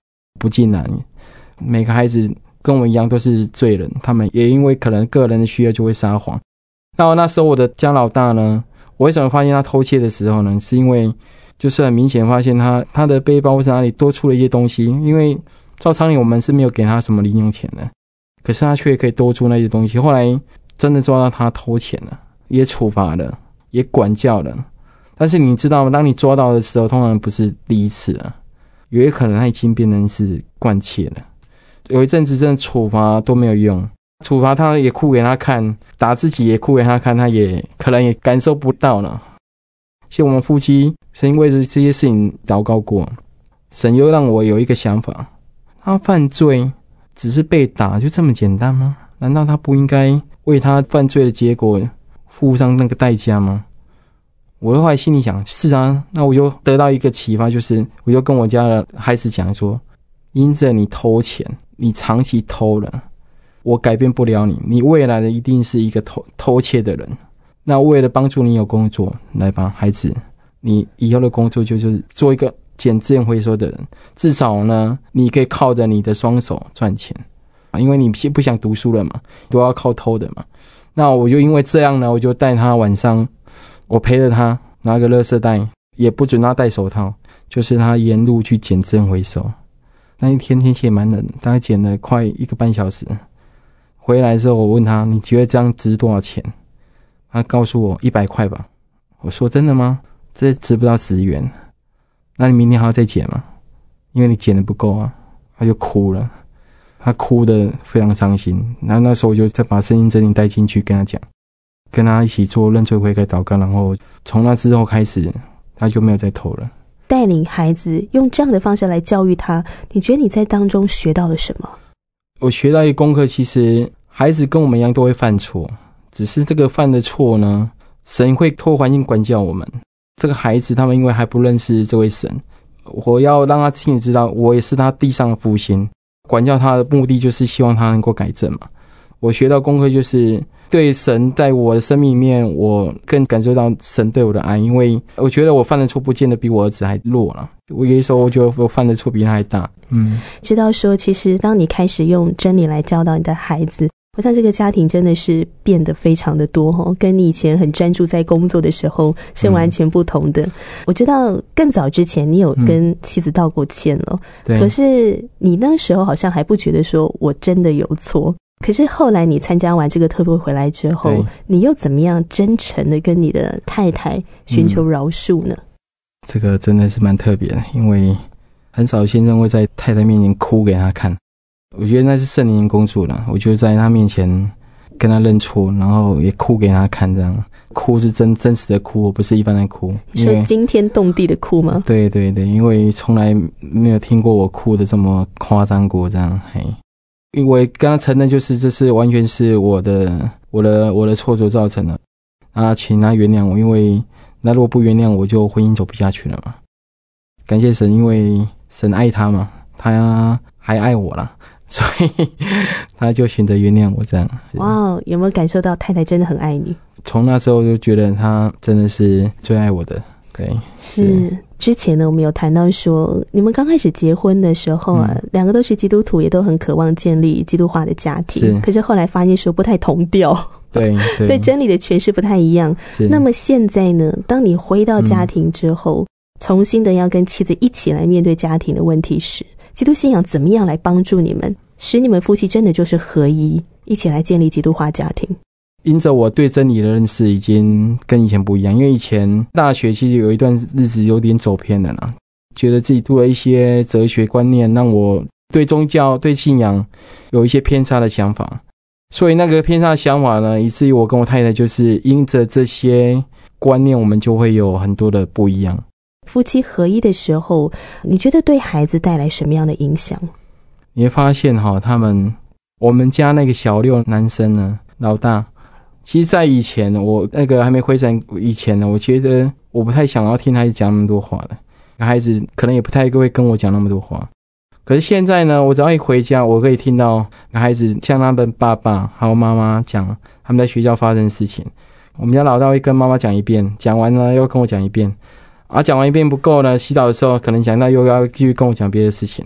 不尽然，每个孩子跟我们一样都是罪人，他们也因为可能个人的需要就会撒谎。那那时候我的家老大呢，我为什么发现他偷窃的时候呢？是因为就是很明显发现他他的背包或是哪里多出了一些东西，因为照常理我们是没有给他什么零用钱的，可是他却可以多出那些东西。后来真的抓到他偷钱了，也处罚了，也管教了。但是你知道吗？当你抓到的时候，通常不是第一次了，有一可能他已经变成是惯窃了。有一阵子真的处罚都没有用，处罚他也哭给他看，打自己也哭给他看，他也可能也感受不到了。像我们夫妻神因为这些事情祷告过，神又让我有一个想法，他犯罪只是被打就这么简单吗？难道他不应该为他犯罪的结果付上那个代价吗？我的话心里想，是啊，那我就得到一个启发，就是我就跟我家的孩子讲说，因着你偷钱，你长期偷了，我改变不了你，你未来的一定是一个偷偷窃的人。那为了帮助你有工作，来吧，孩子，你以后的工作就是做一个捡资源回收的人，至少呢，你可以靠着你的双手赚钱，因为你不想读书了嘛，都要靠偷的嘛。那我就因为这样呢，我就带他晚上，我陪着他拿个垃圾袋，也不准他戴手套，就是他沿路去捡资源回收。那一天天气也蛮冷，大概捡了快一个半小时。回来的时候，我问他，你觉得这样值多少钱？他告诉我一百块吧。我说真的吗？这值不到十元。那你明天还要再捡吗？因为你捡的不够啊。他就哭了，他哭得非常伤心。然后那时候我就再把圣经真理带进去跟他讲，跟他一起做认罪悔改祷告，然后从那之后开始，他就没有再偷了。 带领孩子用这样的方式来教育他，你觉得你在当中学到了什么？ 我学到一个功课，其实孩子跟我们一样都会犯错，只是这个犯的错呢，神会透过环境管教我们。这个孩子他们因为还不认识这位神，我要让他清楚知道，我也是他地上的父亲，管教他的目的就是希望他能够改正嘛。我学到功课就是对神在我的生命里面，我更感受到神对我的爱，因为我觉得我犯的错不见得比我儿子还弱了，我有些时候我觉得我犯的错比他还大。嗯， 知道说其实当你开始用真理来教导你的孩子，我想这个家庭真的是变得非常的多哦，跟你以前很专注在工作的时候是完全不同的。嗯、我知道更早之前你有跟妻子道过歉了，嗯、可是你那时候好像还不觉得说我真的有错。可是后来你参加完这个特会回来之后，你又怎么样真诚的跟你的太太寻求饶恕呢？嗯、 这个真的是蛮特别的，因为很少先生会在太太面前哭给他看。我觉得那是圣灵工作了，我就在他面前跟他认错，然后也哭给他看，这样哭是真真实的哭，不是一般的哭。 你说惊天动地的哭吗？ 对对对，因为从来没有听过我哭的这么夸张过，这样嘿。因为我跟他承认，就是这是完全是我的我的我的错所造成的，啊，请他原谅我，因为那如果不原谅我，就婚姻走不下去了嘛。感谢神，因为神爱他嘛，他还爱我啦，所以他就选择原谅我这样。 哇，有没有感受到太太真的很爱你？ 从那时候就觉得他真的是最爱我的。对， 是之前呢，我们有谈到说，你们刚开始结婚的时候啊，嗯、两个都是基督徒，也都很渴望建立基督化的家庭。是，可是后来发现说不太同调， 对，对， 对真理的诠释不太一样。 是， 那么现在呢，当你回到家庭之后，嗯、重新的要跟妻子一起来面对家庭的问题时，基督信仰怎么样来帮助你们，使你们夫妻真的就是合一，一起来建立基督化家庭？ 因着我对真理的认识已经跟以前不一样，因为以前大学其实有一段日子有点走偏了啦，觉得自己读了一些哲学观念，让我对宗教对信仰有一些偏差的想法，所以那个偏差的想法呢，以至于我跟我太太就是因着这些观念，我们就会有很多的不一样。 夫妻合一的时候，你觉得对孩子带来什么样的影响？ 你会发现哈，他们我们家那个小六男生呢，老大，其实在以前我那个还没回转以前呢，我觉得我不太想要听孩子讲那么多话的，孩子可能也不太会跟我讲那么多话。可是现在呢，我只要一回家，我可以听到孩子向他们爸爸还有妈妈讲他们在学校发生的事情。我们家老大会跟妈妈讲一遍，讲完了又跟我讲一遍，啊，讲完一遍不够呢，洗澡的时候可能讲到又要继续跟我讲别的事情。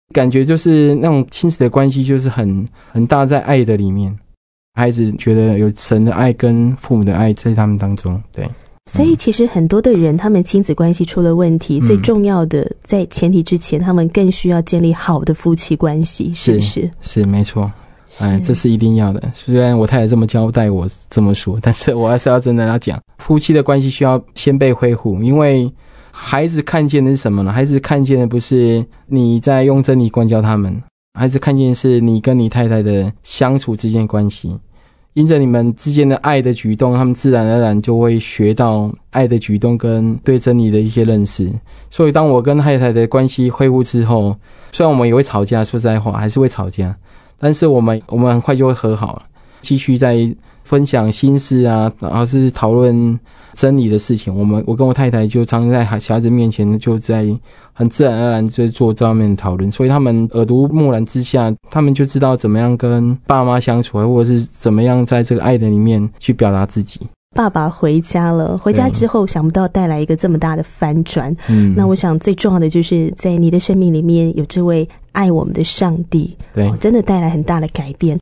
感觉就是那种亲子的关系就是很很大在爱的里面，孩子觉得有神的爱跟父母的爱在他们当中。对， 所以其实很多的人他们亲子关系出了问题、嗯、最重要的在前提之前他们更需要建立好的夫妻关系，是不是？ 是，没错，哎，这是一定要的。虽然我太太这么交代我这么说，但是我还是要真的要讲，夫妻的关系需要先被恢复。因为孩子看见的是什么呢？孩子看见的不是你在用真理管教他们，孩子看见的是你跟你太太的相处之间的关系。因着你们之间的爱的举动，他们自然而然就会学到爱的举动跟对真理的一些认识。所以当我跟太太的关系恢复之后，虽然我们也会吵架，说实在话还是会吵架，但是我们我们很快就会和好了，继续在分享心事啊，然后是讨论真理的事情。我们我跟我太太就常常在小孩子面前就在很自然而然就做这方面的讨论，所以他们耳濡目染之下，他们就知道怎么样跟爸妈相处，或者是怎么样在这个爱的里面去表达自己。 爸爸回家了，回家之后想不到带来一个这么大的翻转。嗯，那我想最重要的就是在你的生命里面有这位爱我们的上帝，对、哦，真的带来很大的改变。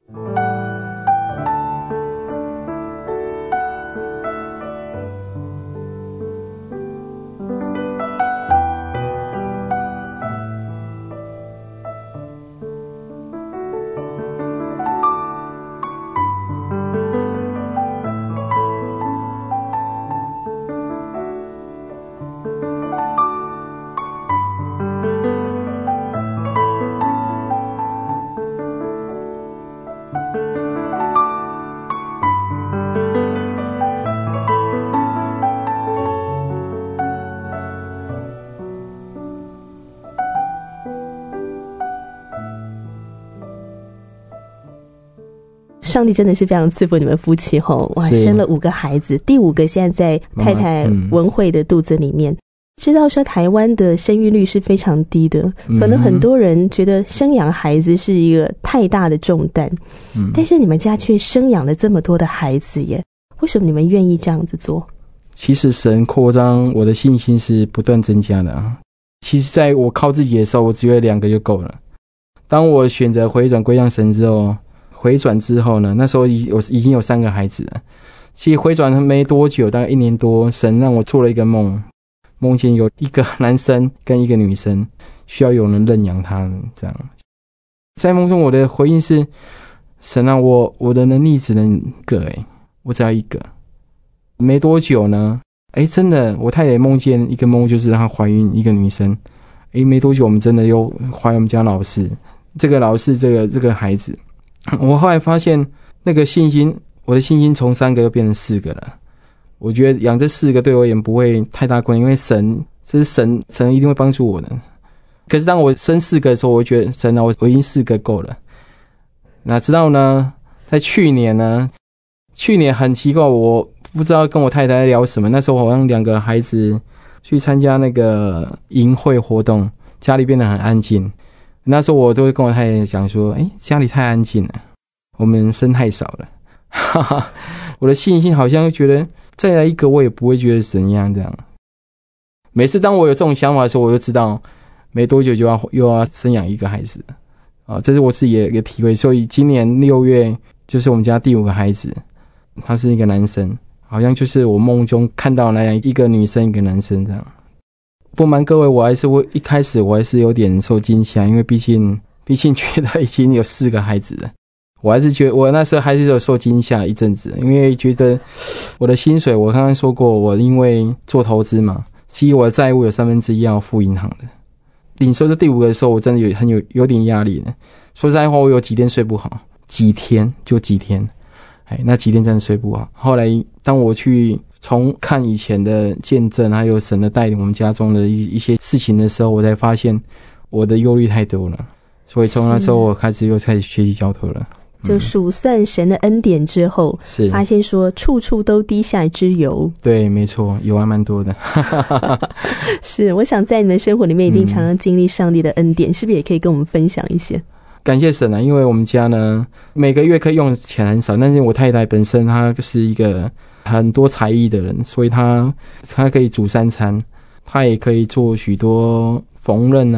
上帝真的是非常赐福你们夫妻吼，哇，生了五个孩子，第五个现在在太太文慧的肚子里面。嗯、知道说台湾的生育率是非常低的，可能很多人觉得生养孩子是一个太大的重担，嗯、但是你们家却生养了这么多的孩子耶，为什么你们愿意这样子做？ 其实神扩张我的信心是不断增加的啊。其实在我靠自己的时候，我只有两个就够了。当我选择回转归向神之后，回转之后呢，那时候已有已经有三个孩子了。其实回转没多久，大概一年多，神让我做了一个梦，梦见有一个男生跟一个女生需要有人认养他们。这样，在梦中我的回应是：神啊，我我的能力只能一个，诶，我只要一个。没多久呢，诶，真的，我太太梦见一个梦，就是让她怀孕一个女生。诶，没多久，我们真的又怀我们家老四，这个老四这个这个孩子。我后来发现那个信心，我的信心从三个又变成四个了。我觉得养这四个对我而言不会太大关系，因为神这是神神一定会帮助我的。可是当我生四个的时候，我觉得神啊，我我已经四个够了。哪知道呢，在去年呢，去年很奇怪，我不知道跟我太太在聊什么，那时候好像两个孩子去参加那个营会活动，家里变得很安静。那时候我都会跟我太太讲说，诶，家里太安静了，我们生太少了。哈哈，我的信心好像觉得再来一个我也不会觉得怎样这样。每次当我有这种想法的时候，我就知道没多久就要又要生养一个孩子啊，这是我自己的一个体会。所以今年六月就是我们家第五个孩子，他是一个男生，好像就是我梦中看到那样一个女生一个男生这样。不瞒各位，我还是我一开始我还是有点受惊吓，因为毕竟毕竟觉得已经有四个孩子了，我还是觉得我那时候还是有受惊吓一阵子，因为觉得我的薪水，我刚刚说过，我因为做投资嘛，其实我的债务有三分之一要付银行的。领受这第五个的时候，我真的有很有有点压力了。说实在话，我有几天睡不好，几天就几天，哎，那几天真的睡不好。后来当我去从看以前的见证，还有神的带领我们家中的一一些事情的时候，我才发现我的忧虑太多了。所以从那时候我开始又开始学习交托了。 就数算神的恩典之后，是发现说处处都滴下之油。 对，没错，油还蛮多的。 是，我想在你们生活里面一定常常经历上帝的恩典，嗯、是不是也可以跟我们分享一些？ 感谢神啊，因为我们家呢每个月可以用的钱很少，但是我太太本身她是一个很多才艺的人，所以她她可以煮三餐，她也可以做许多缝纫啊，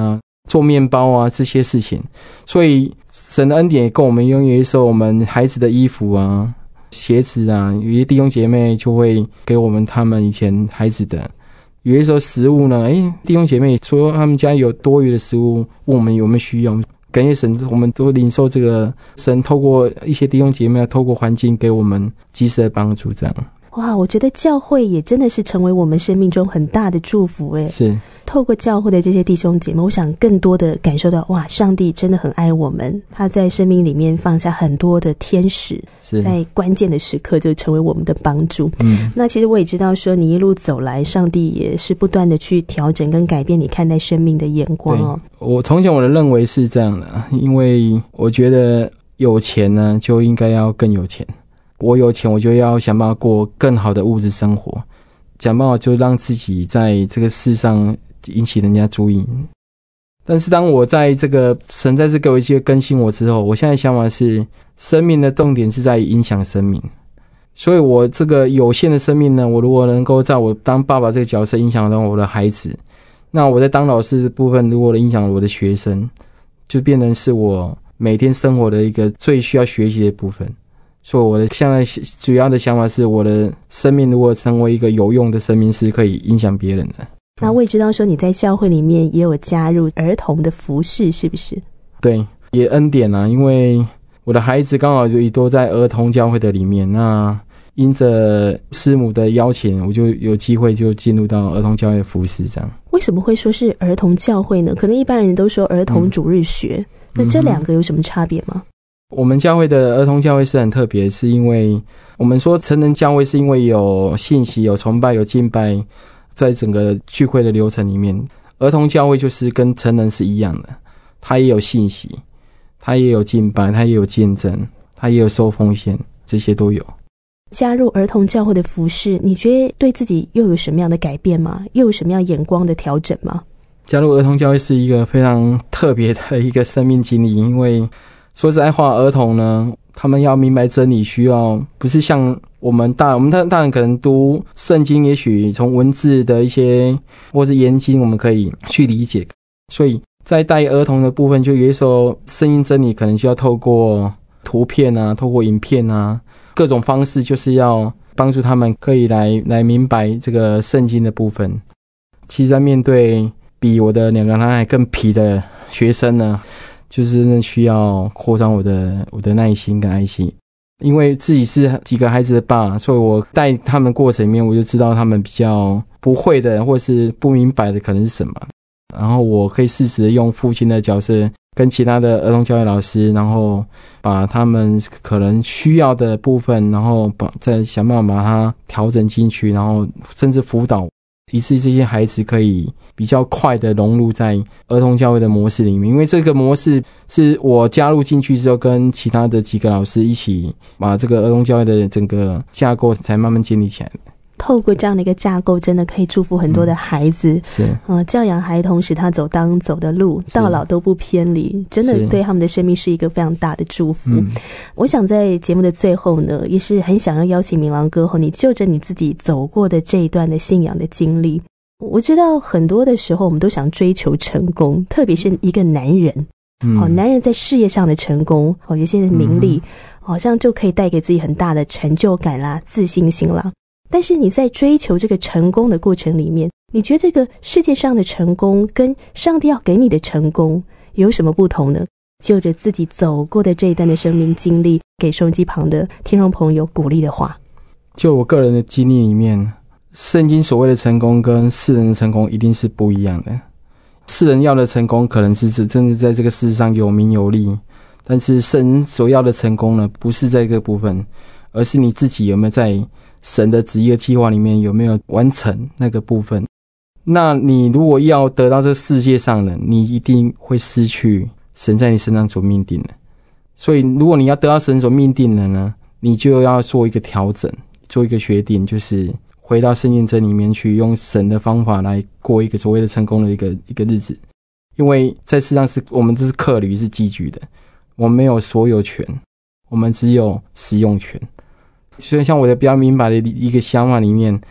做面包啊这些事情。所以神的恩典也够我们用，有些时候我们孩子的衣服啊、鞋子啊，有些弟兄姐妹就会给我们他们以前孩子的。有些时候食物呢，诶，弟兄姐妹说他们家有多余的食物，问我们有没有需要，感谢神，我们都领受这个神透过一些弟兄姐妹，透过环境给我们及时的帮助，这样。 哇，我觉得教会也真的是成为我们生命中很大的祝福诶。 是透过教会的这些弟兄姐妹，我想更多的感受到，哇，上帝真的很爱我们，他在生命里面放下很多的天使，在关键的时刻就成为我们的帮助。嗯，那其实我也知道说，你一路走来，上帝也是不断的去调整跟改变你看待生命的眼光哦。 我从前我的认为是这样的，因为我觉得有钱呢就应该要更有钱，我有钱我就要想办法过更好的物质生活，想办法就让自己在这个世上引起人家注意。但是当我在这个神在这给我一些更新我之后，我现在想法是生命的重点是在于影响生命，所以我这个有限的生命呢，我如果能够在我当爸爸这个角色影响到我的孩子，那我在当老师的部分如果影响我的学生，就变成是我每天生活的一个最需要学习的部分。所以我的现在主要的想法是，我的生命如果成为一个有用的生命，是可以影响别人的。 那我也知道说你在教会里面也有加入儿童的服事，是不是？ 对，也恩典啊，因为我的孩子刚好也都在儿童教会的里面，那因着师母的邀请，我就有机会就进入到儿童教会的服事这样。 为什么会说是儿童教会呢？可能一般人都说儿童主日学，嗯、那这两个有什么差别吗？ 我们教会的儿童教会是很特别，是因为我们说成人教会是因为有信息、有崇拜、有敬拜，在整个聚会的流程里面，儿童教会就是跟成人是一样的，它也有信息，它也有敬拜，它也有见证，它也有收奉献，这些都有。 加入儿童教会的服事，你觉得对自己又有什么样的改变吗？又有什么样眼光的调整吗？ 加入儿童教会是一个非常特别的一个生命经历，因为说实在话，儿童呢，他们要明白真理，需要不是像我们大我们大人可能读圣经，也许从文字的一些或是研经，我们可以去理解。所以在带儿童的部分，就有些时候圣经真理可能需要透过图片啊，透过影片啊，各种方式，就是要帮助他们可以来来明白这个圣经的部分。其实在面对比我的两个男孩更皮的学生呢，就是需要扩张我的我的耐心跟爱心，因为自己是几个孩子的爸，所以我带他们的过程里面，我就知道他们比较不会的或是不明白的可能是什么，然后我可以适时的用父亲的角色跟其他的儿童教育老师，然后把他们可能需要的部分，然后把再想办法把它调整进去，然后甚至辅导，以致这些孩子可以比较快的融入在儿童教育的模式里面。因为这个模式是我加入进去之后，跟其他的几个老师一起把这个儿童教育的整个架构才慢慢建立起来的。 透过这样的一个架构，真的可以祝福很多的孩子，嗯、 是呃，教养孩童，使他走当走的路，到老都不偏离，真的对他们的生命是一个非常大的祝福。嗯、我想在节目的最后呢，也是很想要邀请明郎哥后，你就着你自己走过的这一段的信仰的经历，我知道很多的时候我们都想追求成功，特别是一个男人，嗯、哦，男人在事业上的成功，哦，有些人名利，嗯、好像就可以带给自己很大的成就感啦、自信心啦。但是你在追求这个成功的过程里面，你觉得这个世界上的成功跟上帝要给你的成功有什么不同呢？就着自己走过的这一段的生命经历，给收音机旁的听众朋友鼓励的话。 就我个人的经历里面，圣经所谓的成功跟世人的成功一定是不一样的。世人要的成功可能是真的在这个世上有名有利，但是神所要的成功呢，不是在这个部分，而是你自己有没有在神的旨意的计划里面有没有完成那个部分。那你如果要得到这个世界上的，你一定会失去神在你身上所命定的。所以如果你要得到神所命定的呢，你就要做一个调整，做一个决定，就是回到圣经真里面去，用神的方法来过一个所谓的成功的一个一个日子。因为在世上是我们这是客旅，是寄居的，我们没有所有权，我们只有使用权。所以像我的比较明白的一个想法里面，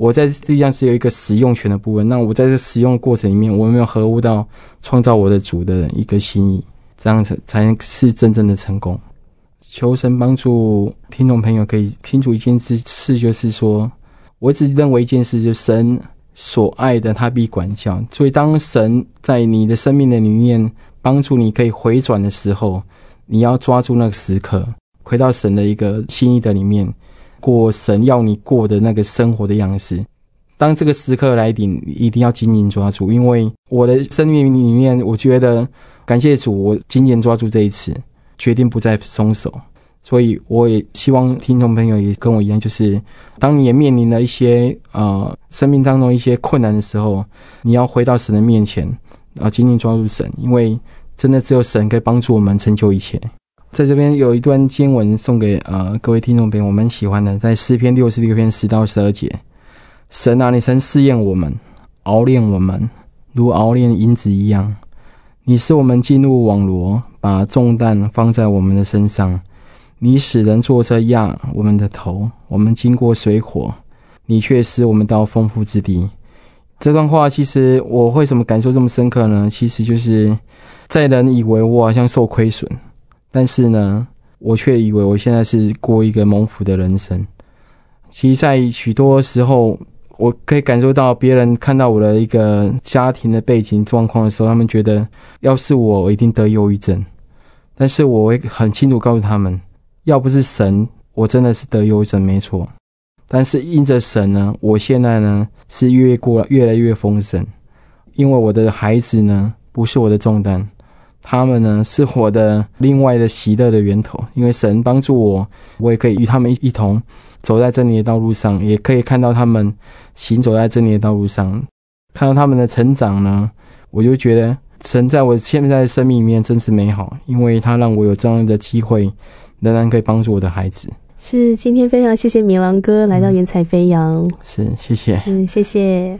我在地上是有一个使用权的部分，那我在这使用的过程里面，我有没有合乎到创造我的主的一个心意，这样子才是真正的成功。求神帮助听众朋友可以清楚一件事，就是说我一直认为一件事，就是神所爱的他必管教，所以当神在你的生命的里面帮助你可以回转的时候，你要抓住那个时刻，回到神的一个心意的里面，过神要你过的那个生活的样式。当这个时刻来临，一定要紧紧抓住，因为我的生命里面，我觉得感谢主，我紧紧抓住这一次，决定不再松手。所以我也希望听众朋友也跟我一样，就是当你也面临了一些呃生命当中一些困难的时候，你要回到神的面前，然后紧紧抓住神，因为真的只有神可以帮助我们成就一切。在这边有一段经文送给呃各位听众朋友，我们喜欢的，在诗篇六十六篇十到十二节，神啊，你曾试验我们，熬炼我们，如熬炼银子一样。你使我们进入网罗，把重担放在我们的身上。你使人坐车压我们的头，我们经过水火，你却使我们到丰富之地。这段话其实我为什么感受这么深刻呢？其实就是在人以为我好像受亏损，但是呢，我却以为我现在是过一个蒙福的人生。其实在许多时候，我可以感受到别人看到我的一个家庭的背景状况的时候，他们觉得要是我，我一定得忧郁症。但是我会很清楚告诉他们，要不是神，我真的是得忧郁症没错。但是因着神呢，我现在呢是越过越来越丰盛，因为我的孩子呢不是我的重担，他们呢是我的另外的喜乐的源头。因为神帮助我，我也可以与他们一同走在真理的道路上，也可以看到他们行走在真理的道路上，看到他们的成长呢，我就觉得神在我现在的生命里面真是美好，因为他让我有这样的机会仍然可以帮助我的孩子。 是，今天非常谢谢明郎哥来到云彩飞扬、嗯、 是，谢谢， 是，谢谢。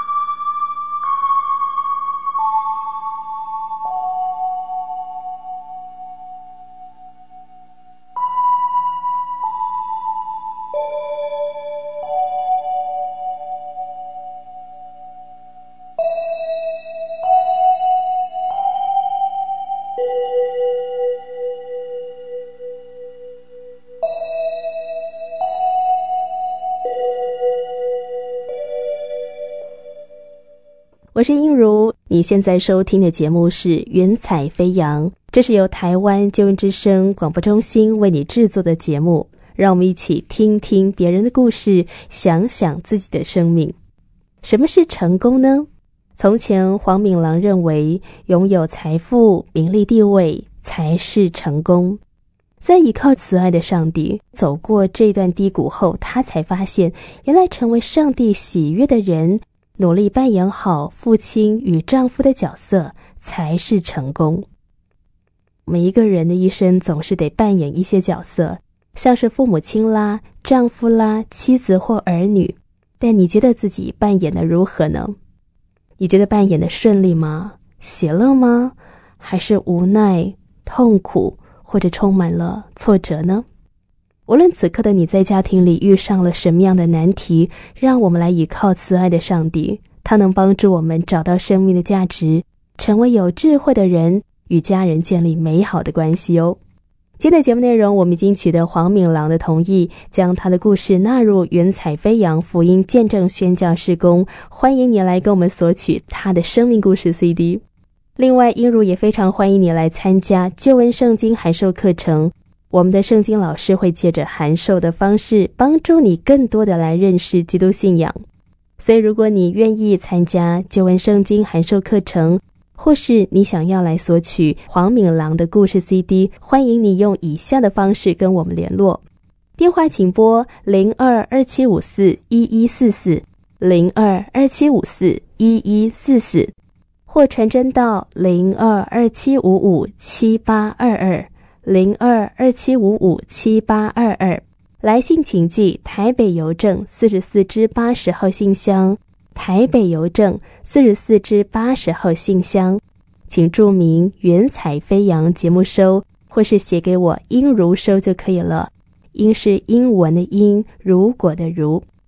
我是英如，你现在收听的节目是云彩飞扬，这是由台湾救恩之声广播中心为你制作的节目，让我们一起听听别人的故事，想想自己的生命。什么是成功呢？从前黄敏郎认为拥有财富、名利、地位才是成功。在依靠慈爱的上帝走过这段低谷后，他才发现原来成为上帝喜悦的人，努力扮演好父亲与丈夫的角色才是成功。每一个人的一生总是得扮演一些角色，像是父母亲啦、丈夫啦、妻子或儿女，但你觉得自己扮演的如何呢？你觉得扮演的顺利吗？喜乐吗？还是无奈、痛苦，或者充满了挫折呢？无论此刻的你在家庭里遇上了什么样的难题，让我们来依靠慈爱的上帝，他能帮助我们找到生命的价值，成为有智慧的人，与家人建立美好的关系哦。今天的节目内容，我们已经取得黄敏郎的同意，将他的故事纳入云彩飞扬福音见证宣教事工，欢迎你来跟我们索取他的生命故事 C D。 另外，英如也非常欢迎你来参加救恩圣经函授课程，我们的圣经老师会借着函授的方式帮助你更多的来认识基督信仰。所以如果你愿意参加救恩圣经函授课程，或是你想要来索取黄敏郎的故事 C D， 欢迎你用以下的方式跟我们联络。电话请拨零二二七五四一一四四 零二二七五四一一四四，或传真到零二二七五五七八二二零二二七五五七八二二，来信请寄台北邮政四十四支八十号信箱，台北邮政四十四支八十号信箱，请注明云彩飞扬节目收，或是写给我英如收就可以了。英是英文的英，如果的如。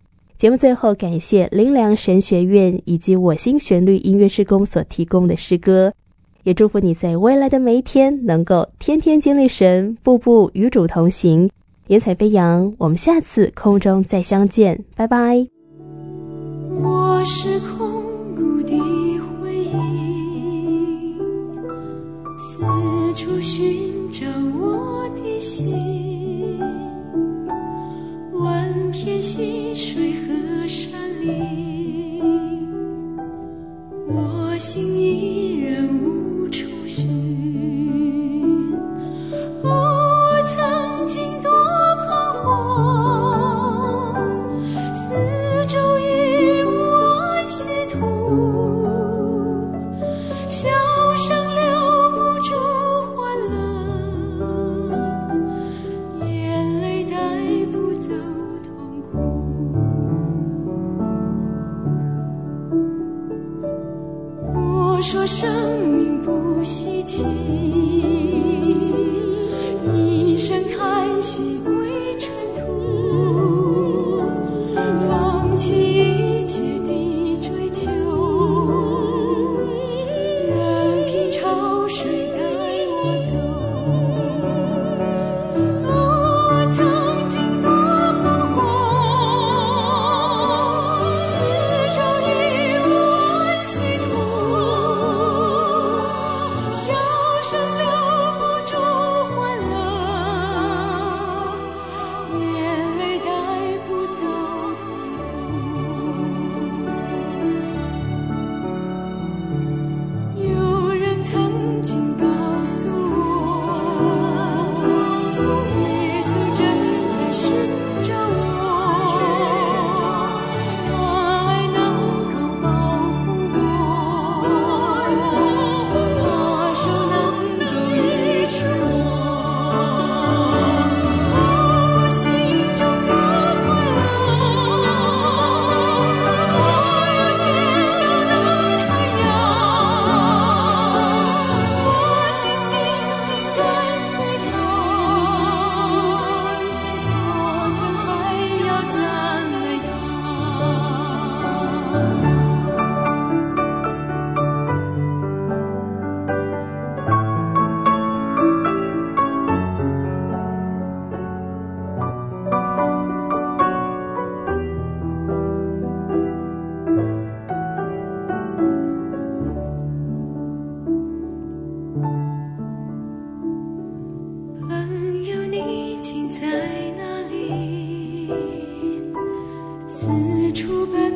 节目最后感谢灵粮神学院以及我心旋律音乐事工所提供的诗歌，也祝福你在未来的每一天能够天天经历神，步步与主同行。云彩飞扬，我们下次空中再相见，拜拜。 我是空谷的回忆，四处寻找我的心，万片溪水和山林，我心依然无处寻。我曾经多彷徨，四周已无安息土，笑声留不住欢乐，眼泪带不走痛苦。我说生命不稀奇，一声叹息归尘土，放弃一切的追求，任凭潮水带我走。我曾经多彷徨，四周已无安息土，笑声留不住欢乐，眼泪带不走痛苦。有人曾经告诉我，耶稣正在寻找我，他爱能够保护我，他手能够医治我。我心中多快乐，我有见到那太阳，我心紧紧跟随他，我将还要赞美朋友，你竟在哪里？四处奔